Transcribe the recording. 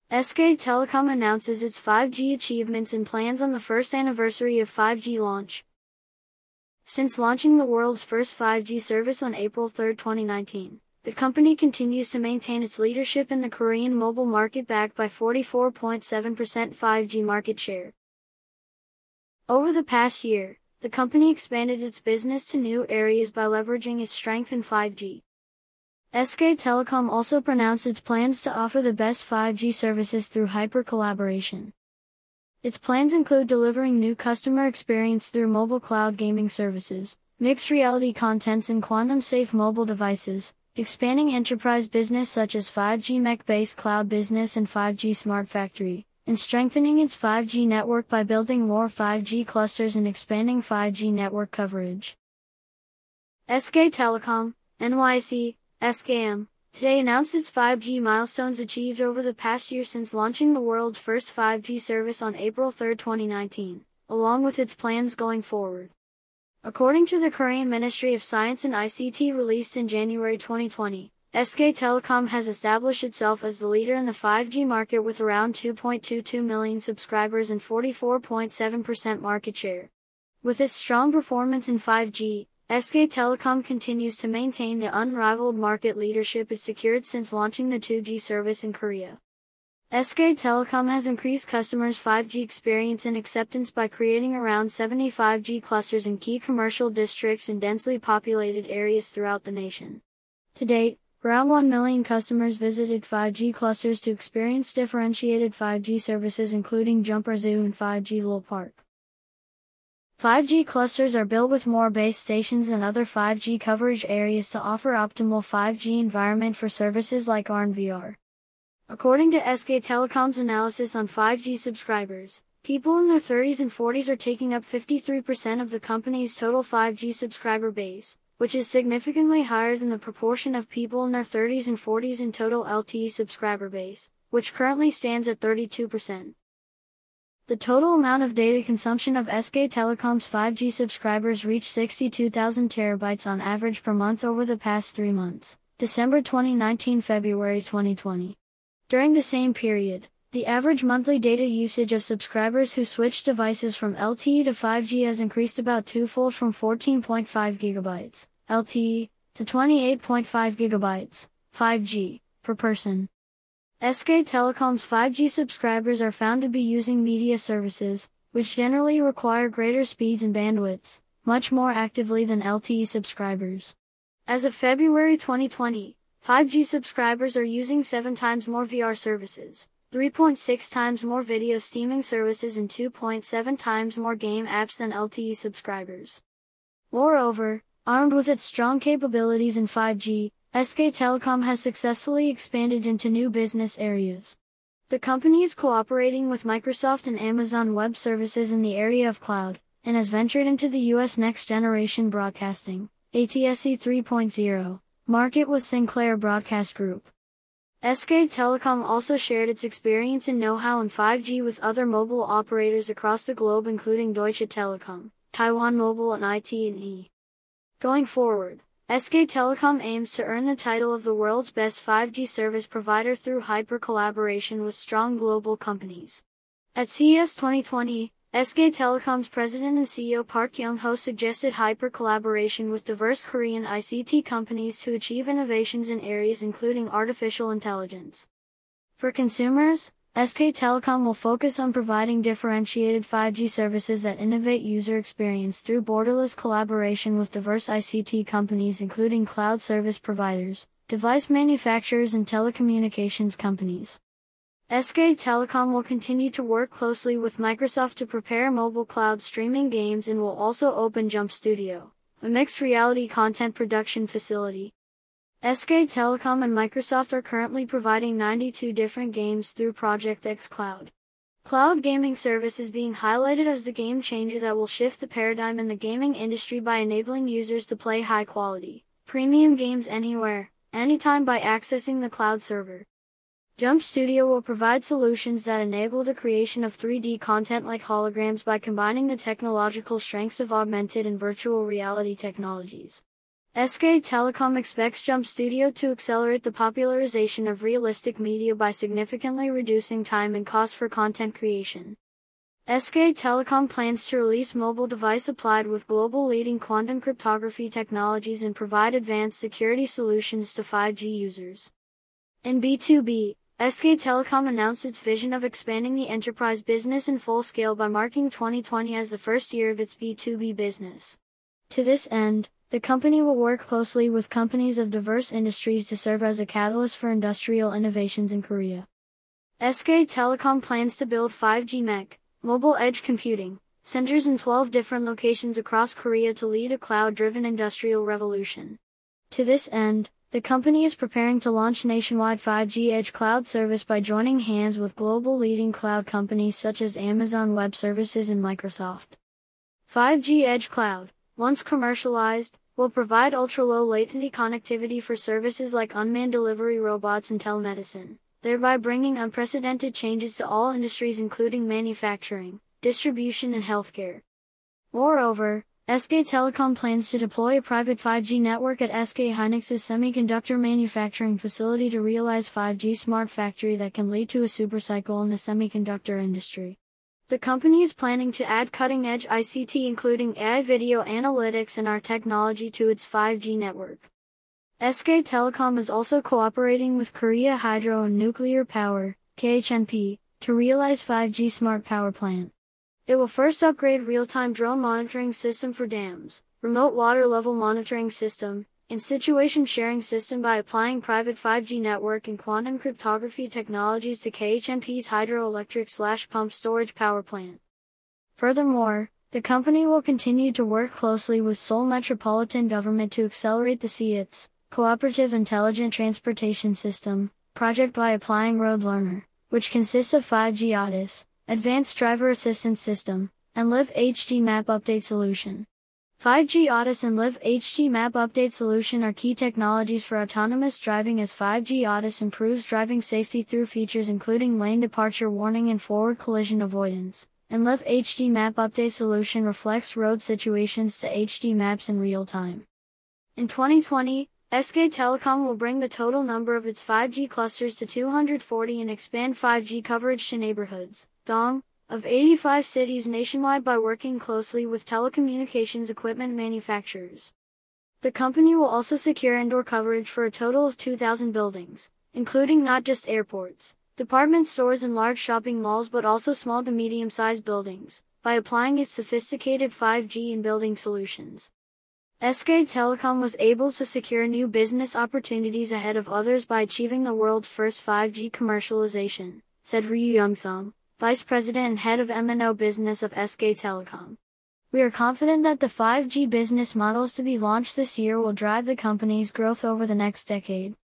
SK Telecom announces its 5G achievements and plans on the first anniversary of 5G launch. Since launching the world's first 5G service on April 3, 2019, the company continues to maintain its leadership in the Korean mobile market backed by 44.7% 5G market share. Over the past year, the company expanded its business to new areas by leveraging its strength in 5G. SK Telecom also announced its plans to offer the best 5G services through hyper collaboration. Its plans include delivering new customer experience through mobile cloud gaming services, mixed reality contents and quantum-safe mobile devices, expanding enterprise business such as 5G MEC-based cloud business and 5G smart factory, and strengthening its 5G network by building more 5G clusters and expanding 5G network coverage. SK Telecom, NYC, SKM, today announced its 5G milestones achieved over the past year since launching the world's first 5G service on April 3, 2019, along with its plans going forward. According to the Korean Ministry of Science and ICT released in January 2020, SK Telecom has established itself as the leader in the 5G market with around 2.22 million subscribers and 44.7% market share. With its strong performance in 5G, SK Telecom continues to maintain the unrivaled market leadership it secured since launching the 2G service in Korea. SK Telecom has increased customers' 5G experience and acceptance by creating around 70 5G clusters in key commercial districts and densely populated areas throughout the nation. To date, around 1 million customers visited 5G clusters to experience differentiated 5G services including Jumper Zoo and 5G Lowell Park. 5G clusters are built with more base stations and other 5G coverage areas to offer optimal 5G environment for services like AR and VR. According to SK Telecom's analysis on 5G subscribers, people in their 30s and 40s are taking up 53% of the company's total 5G subscriber base, which is significantly higher than the proportion of people in their 30s and 40s in total LTE subscriber base, which currently stands at 32%. The total amount of data consumption of SK Telecom's 5G subscribers reached 62,000 terabytes on average per month over the past 3 months, December 2019-February 2020. During the same period, the average monthly data usage of subscribers who switched devices from LTE to 5G has increased about twofold from 14.5 GB LTE to 28.5 GB 5G per person. SK Telecom's 5G subscribers are found to be using media services, which generally require greater speeds and bandwidths, much more actively than LTE subscribers. As of February 2020, 5G subscribers are using 7 times more VR services, 3.6 times more video streaming services and 2.7 times more game apps than LTE subscribers. Moreover, armed with its strong capabilities in 5G, SK Telecom has successfully expanded into new business areas. The company is cooperating with Microsoft and Amazon Web Services in the area of cloud, and has ventured into the U.S. next-generation broadcasting, ATSC 3.0, market with Sinclair Broadcast Group. SK Telecom also shared its experience and know-how in 5G with other mobile operators across the globe including Deutsche Telekom, Taiwan Mobile and iT&E. Going forward, SK Telecom aims to earn the title of the world's best 5G service provider through hyper-collaboration with strong global companies. At CES 2020, SK Telecom's president and CEO Park Young-ho suggested hyper-collaboration with diverse Korean ICT companies to achieve innovations in areas including artificial intelligence. For consumers, SK Telecom will focus on providing differentiated 5G services that innovate user experience through borderless collaboration with diverse ICT companies including cloud service providers, device manufacturers and telecommunications companies. SK Telecom will continue to work closely with Microsoft to prepare mobile cloud streaming games and will also open Jump Studio, a mixed reality content production facility. SK Telecom and Microsoft are currently providing 92 different games through Project X Cloud. Cloud gaming service is being highlighted as the game changer that will shift the paradigm in the gaming industry by enabling users to play high-quality, premium games anywhere, anytime by accessing the cloud server. Jump Studio will provide solutions that enable the creation of 3D content like holograms by combining the technological strengths of augmented and virtual reality technologies. SK Telecom expects Jump Studio to accelerate the popularization of realistic media by significantly reducing time and cost for content creation. SK Telecom plans to release mobile device applied with global leading quantum cryptography technologies and provide advanced security solutions to 5G users. In B2B, SK Telecom announced its vision of expanding the enterprise business in full scale by marking 2020 as the first year of its B2B business. To this end, the company will work closely with companies of diverse industries to serve as a catalyst for industrial innovations in Korea. SK Telecom plans to build 5G MEC, mobile edge computing, centers in 12 different locations across Korea to lead a cloud-driven industrial revolution. To this end, the company is preparing to launch nationwide 5G edge cloud service by joining hands with global leading cloud companies such as Amazon Web Services and Microsoft. 5G edge cloud, once commercialized, will provide ultra-low latency connectivity for services like unmanned delivery robots and telemedicine, thereby bringing unprecedented changes to all industries including manufacturing, distribution and healthcare. Moreover, SK Telecom plans to deploy a private 5G network at SK Hynix's semiconductor manufacturing facility to realize 5G smart factory that can lead to a supercycle in the semiconductor industry. The company is planning to add cutting-edge ICT including AI video analytics and AR technology to its 5G network. SK Telecom is also cooperating with Korea Hydro and Nuclear Power, KHNP, to realize 5G smart power plant. It will first upgrade real-time drone monitoring system for dams, remote water level monitoring system, and situation sharing system by applying private 5G network and quantum cryptography technologies to KHNP's hydroelectric/pump storage power plant. Furthermore, the company will continue to work closely with Seoul Metropolitan Government to accelerate the CITS, Cooperative Intelligent Transportation System, project by applying Road Learner, which consists of 5G ADAS, Advanced Driver Assistance System, and Live HD Map Update Solution. 5G ADAS and Live HD Map Update Solution are key technologies for autonomous driving as 5G ADAS improves driving safety through features including lane departure warning and forward collision avoidance, and Live HD Map Update Solution reflects road situations to HD maps in real time. In 2020, SK Telecom will bring the total number of its 5G clusters to 240 and expand 5G coverage to neighborhoods, Dong, of 85 cities nationwide by working closely with telecommunications equipment manufacturers. The company will also secure indoor coverage for a total of 2,000 buildings, including not just airports, department stores and large shopping malls but also small to medium-sized buildings, by applying its sophisticated 5G and building solutions. SK Telecom was able to secure new business opportunities ahead of others by achieving the world's first 5G commercialization, said Ryu Young-sung, Vice President and Head of M&O Business of SK Telecom. We are confident that the 5G business models to be launched this year will drive the company's growth over the next decade.